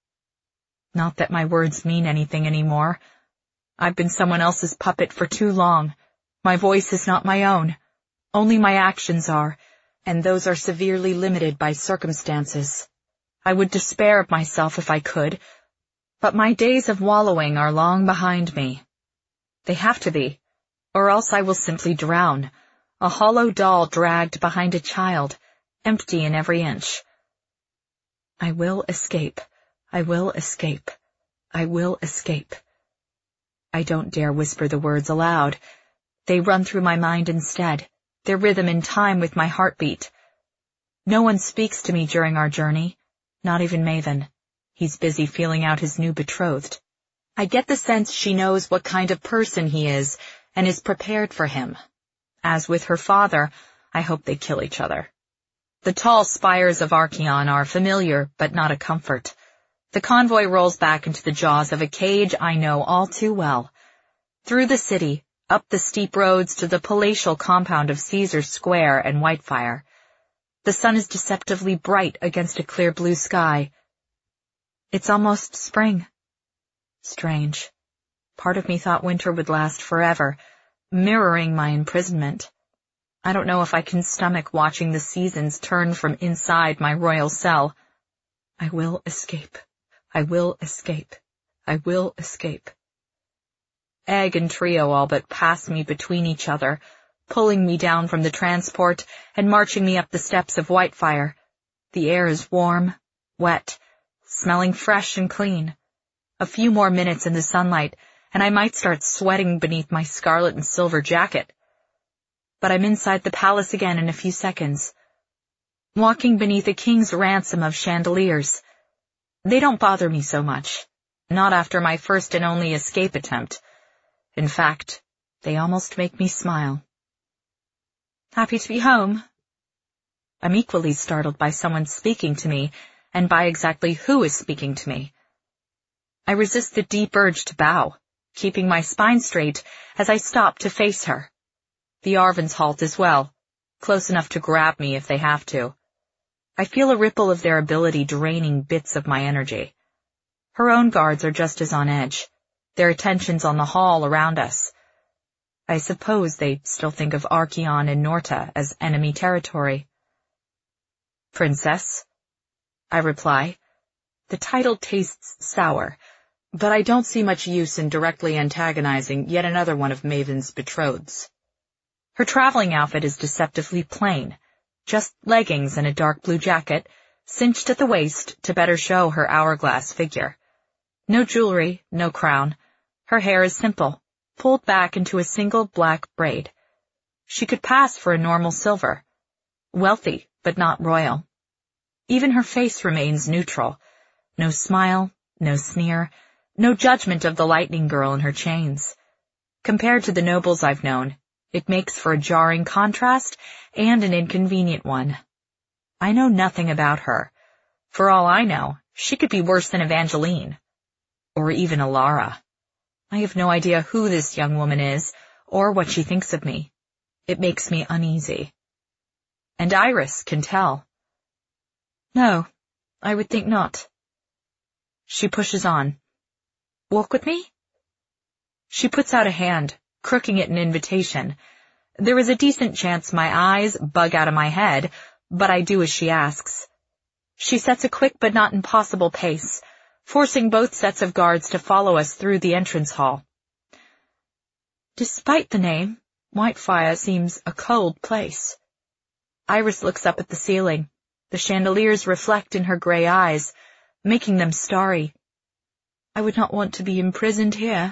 Not that my words mean anything anymore. I've been someone else's puppet for too long. My voice is not my own. Only my actions are, and those are severely limited by circumstances. I would despair of myself if I could, but my days of wallowing are long behind me. They have to be, or else I will simply drown, a hollow doll dragged behind a child, empty in every inch. I will escape. I will escape. I will escape. I don't dare whisper the words aloud. They run through my mind instead, their rhythm in time with my heartbeat. No one speaks to me during our journey, not even Maven. He's busy feeling out his new betrothed. I get the sense she knows what kind of person he is and is prepared for him. As with her father, I hope they kill each other. The tall spires of Archeon are familiar, but not a comfort. The convoy rolls back into the jaws of a cage I know all too well. Through the city, up the steep roads to the palatial compound of Caesar's Square and Whitefire. The sun is deceptively bright against a clear blue sky. It's almost spring. Strange. Part of me thought winter would last forever, mirroring my imprisonment. I don't know if I can stomach watching the seasons turn from inside my royal cell. I will escape. I will escape. I will escape. Egg and Trio all but pass me between each other, pulling me down from the transport and marching me up the steps of Whitefire. The air is warm, wet, smelling fresh and clean. A few more minutes in the sunlight, and I might start sweating beneath my scarlet and silver jacket. But I'm inside the palace again in a few seconds, walking beneath a king's ransom of chandeliers. They don't bother me so much, not after my first and only escape attempt. In fact, they almost make me smile. Happy to be home? I'm equally startled by someone speaking to me, and by exactly who is speaking to me. I resist the deep urge to bow, keeping my spine straight as I stop to face her. The Arvyns halt as well, close enough to grab me if they have to. I feel a ripple of their ability draining bits of my energy. Her own guards are just as on edge, their attention's on the hall around us. I suppose they still think of Archeon and Norta as enemy territory. Princess, I reply. The title tastes sour, but I don't see much use in directly antagonizing yet another one of Maven's betrotheds. Her traveling outfit is deceptively plain, just leggings and a dark blue jacket, cinched at the waist to better show her hourglass figure. No jewelry, no crown. Her hair is simple, pulled back into a single black braid. She could pass for a normal silver. Wealthy, but not royal. Even her face remains neutral. No smile, no sneer, no judgment of the lightning girl in her chains. Compared to the nobles I've known, it makes for a jarring contrast and an inconvenient one. I know nothing about her. For all I know, she could be worse than Evangeline. Or even Alara. I have no idea who this young woman is, or what she thinks of me. It makes me uneasy. And Iris can tell. No, I would think not. She pushes on. Walk with me? She puts out a hand, crooking it in invitation. There is a decent chance my eyes bug out of my head, but I do as she asks. She sets a quick but not impossible pace, forcing both sets of guards to follow us through the entrance hall. Despite the name, Whitefire seems a cold place. Iris looks up at the ceiling. The chandeliers reflect in her gray eyes, making them starry. I would not want to be imprisoned here.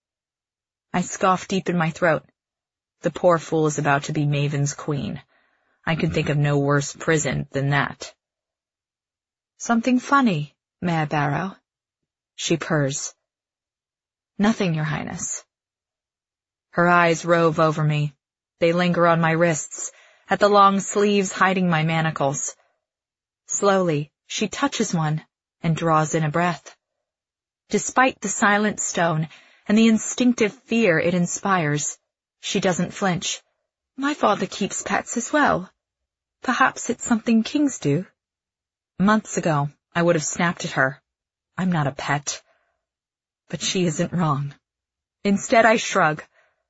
I scoff deep in my throat. The poor fool is about to be Maven's queen. I can think of no worse prison than that. Something funny, Mayor Barrow? She purrs. Nothing, Your Highness. Her eyes rove over me. They linger on my wrists, at the long sleeves hiding my manacles. Slowly, she touches one and draws in a breath. Despite the silent stone and the instinctive fear it inspires, she doesn't flinch. My father keeps pets as well. Perhaps it's something kings do. Months ago, I would have snapped at her. I'm not a pet. But she isn't wrong. Instead, I shrug.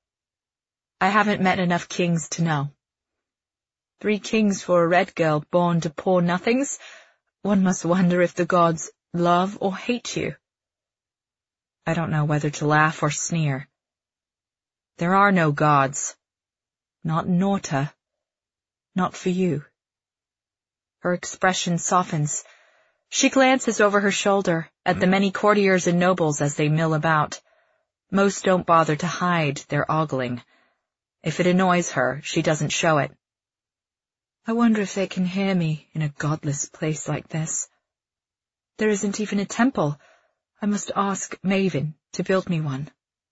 I haven't met enough kings to know. 3 kings for a red girl born to poor nothings? One must wonder if the gods love or hate you. I don't know whether to laugh or sneer. There are no gods. Not in Norta. Not for you. Her expression softens. She glances over her shoulder at the many courtiers and nobles as they mill about. Most don't bother to hide their ogling. If it annoys her, she doesn't show it. I wonder if they can hear me in a godless place like this. There isn't even a temple. I must ask Maven to build me one.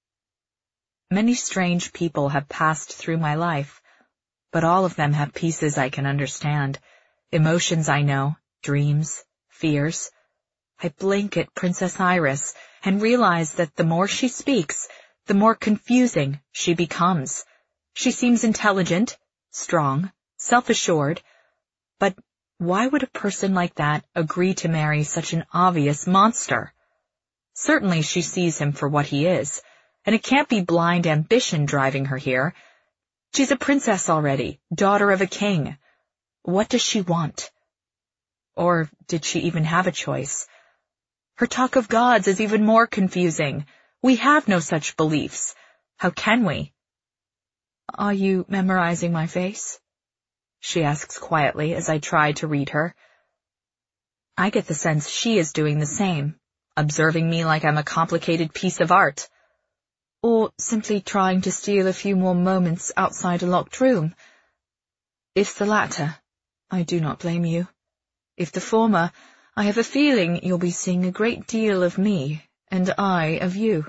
Many strange people have passed through my life, but all of them have pieces I can understand, emotions I know, dreams, fears. I blink at Princess Iris and realize that the more she speaks, the more confusing she becomes. She seems intelligent, strong, self-assured, but why would a person like that agree to marry such an obvious monster? Certainly she sees him for what he is, and it can't be blind ambition driving her here. She's a princess already, daughter of a king. What does she want? Or did she even have a choice? Her talk of gods is even more confusing. We have no such beliefs. How can we? Are you memorizing my face? She asks quietly as I try to read her. I get the sense she is doing the same, observing me like I'm a complicated piece of art. Or simply trying to steal a few more moments outside a locked room. If the latter, I do not blame you. If the former, I have a feeling you'll be seeing a great deal of me, and I of you.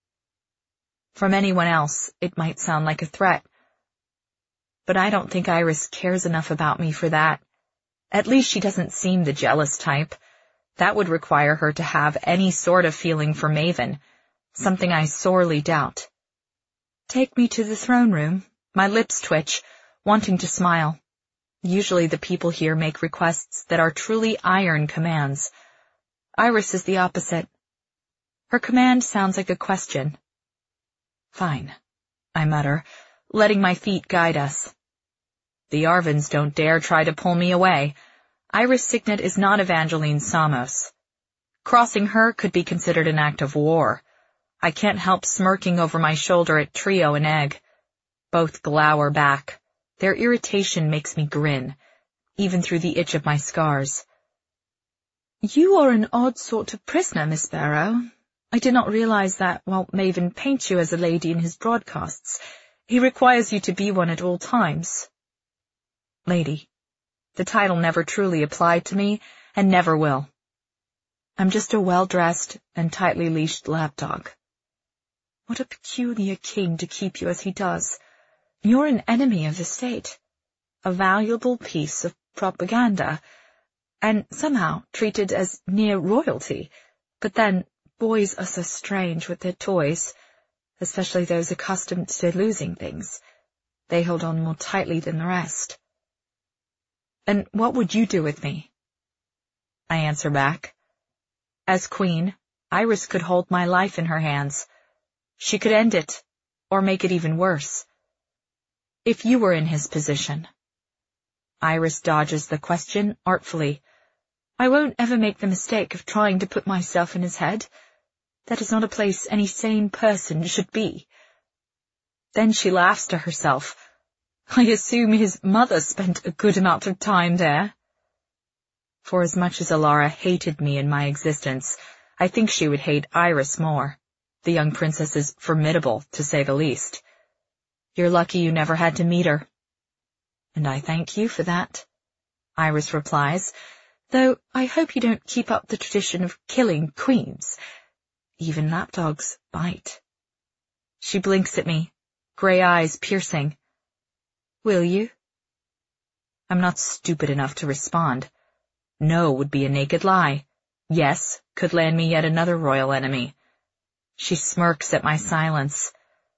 From anyone else, it might sound like a threat. But I don't think Iris cares enough about me for that. At least she doesn't seem the jealous type. That would require her to have any sort of feeling for Maven, something I sorely doubt. Take me to the throne room. My lips twitch, wanting to smile. Usually the people here make requests that are truly iron commands. Iris is the opposite. Her command sounds like a question. Fine, I mutter, letting my feet guide us. The Arvins don't dare try to pull me away. Iris Signet is not Evangeline Samos. Crossing her could be considered an act of war. I can't help smirking over my shoulder at Trio and Egg. Both glower back. Their irritation makes me grin, even through the itch of my scars. You are an odd sort of prisoner, Miss Barrow. I did not realize that while Maven paints you as a lady in his broadcasts, he requires you to be one at all times. Lady. The title never truly applied to me, and never will. I'm just a well-dressed and tightly leashed lapdog. What a peculiar king to keep you as he does. You're an enemy of the state, a valuable piece of propaganda, and somehow treated as near royalty. But then, boys are so strange with their toys, especially those accustomed to losing things. They hold on more tightly than the rest. And what would you do with me? I answer back. As queen, Iris could hold my life in her hands. She could end it, or make it even worse. If you were in his position. Iris dodges the question artfully. I won't ever make the mistake of trying to put myself in his head. That is not a place any sane person should be. Then she laughs to herself. I assume his mother spent a good amount of time there. For as much as Alara hated me in my existence, I think she would hate Iris more. The young princess is formidable, to say the least. You're lucky you never had to meet her. And I thank you for that, Iris replies, though I hope you don't keep up the tradition of killing queens. Even lapdogs bite. She blinks at me, gray eyes piercing. Will you? I'm not stupid enough to respond. No would be a naked lie. Yes could land me yet another royal enemy. She smirks at my silence.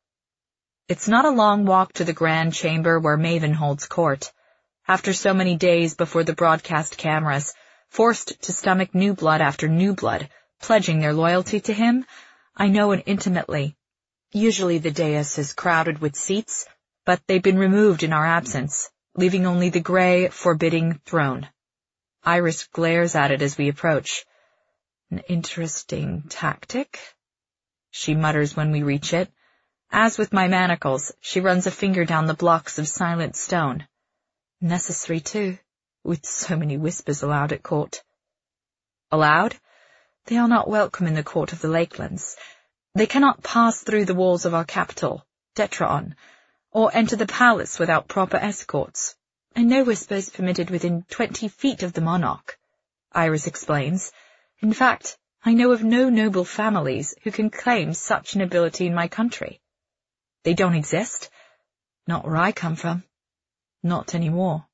It's not a long walk to the grand chamber where Maven holds court. After so many days before the broadcast cameras, forced to stomach new blood after new blood, pledging their loyalty to him, I know it intimately. Usually the dais is crowded with seats, but they've been removed in our absence, leaving only the gray, forbidding throne. Iris glares at it as we approach. An interesting tactic, she mutters when we reach it. As with my manacles, she runs a finger down the blocks of silent stone. Necessary, too, with so many whispers allowed at court. Allowed? They are not welcome in the court of the Lakelands. They cannot pass through the walls of our capital, Detraon, or enter the palace without proper escorts, and no whisper is permitted within 20 feet of the monarch, Iris explains. In fact, I know of no noble families who can claim such an ability in my country. They don't exist. Not where I come from. Not anymore.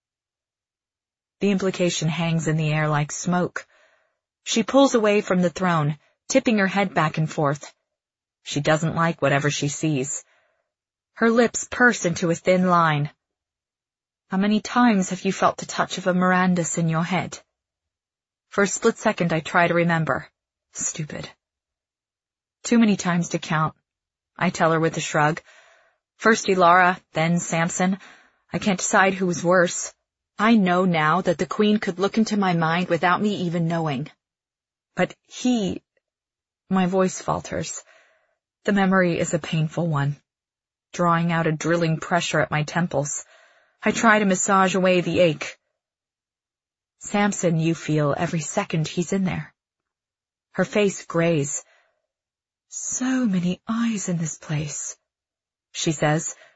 The implication hangs in the air like smoke. She pulls away from the throne, tipping her head back and forth. She doesn't like whatever she sees. Her lips purse into a thin line. How many times have you felt the touch of a Mirandus in your head? For a split second I try to remember. Stupid. Too many times to count, I tell her with a shrug. First Elara, then Samson. I can't decide who was worse. I know now that the Queen could look into my mind without me even knowing. But he... My voice falters. The memory is a painful one, drawing out a drilling pressure at my temples. I try to massage away the ache. Samson, you feel every second he's in there. Her face grays. "So many eyes in this place," she says,